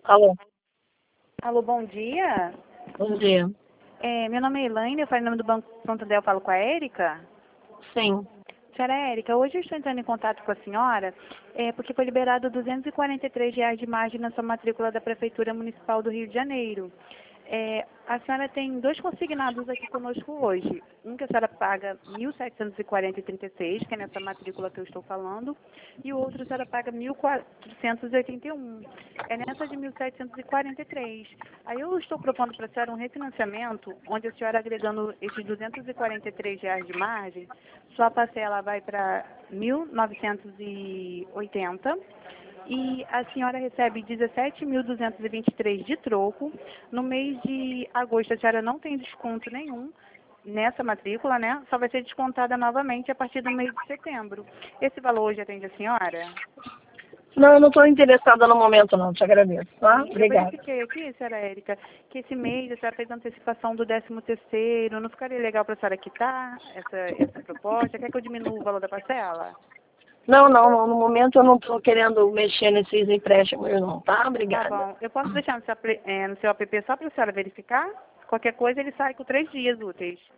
Alô, Alô, bom dia. bom dia. Meu nome é Elaine, eu falo em nome do Banco Santander, eu falo com a Érica. Sim. Senhora Érica, hoje eu estou entrando em contato com a senhora porque foi liberado R$ 243 de margem na sua matrícula da Prefeitura Municipal do Rio de Janeiro. A senhora tem dois consignados aqui conosco hoje. Um que a senhora paga R$ 1.740,36, que é nessa matrícula que eu estou falando, e o outro a senhora paga R$ 1.481. É nessa de 1.743. Aí eu estou propondo para a senhora um refinanciamento, onde a senhora agregando esses R$ 243 de margem, sua parcela vai para 1.980 e a senhora recebe 17.223 de troco. No mês de agosto, a senhora não tem desconto nenhum nessa matrícula, né? Só vai ser descontada novamente a partir do mês de setembro. Esse valor hoje atende a senhora? Não, eu não estou interessada no momento, não. Te agradeço, tá? Sim, eu Obrigada. verifiquei aqui, senhora Érica, que esse mês a senhora fez antecipação do 13º. Não ficaria legal para a senhora quitar essa proposta? Quer que eu diminua o valor da parcela? Não, não, não, no momento eu não estou querendo mexer nesses empréstimos, não, tá? Tá Obrigada. bom. Eu posso deixar no seu app só para a senhora verificar? Qualquer coisa ele sai com 3 dias úteis.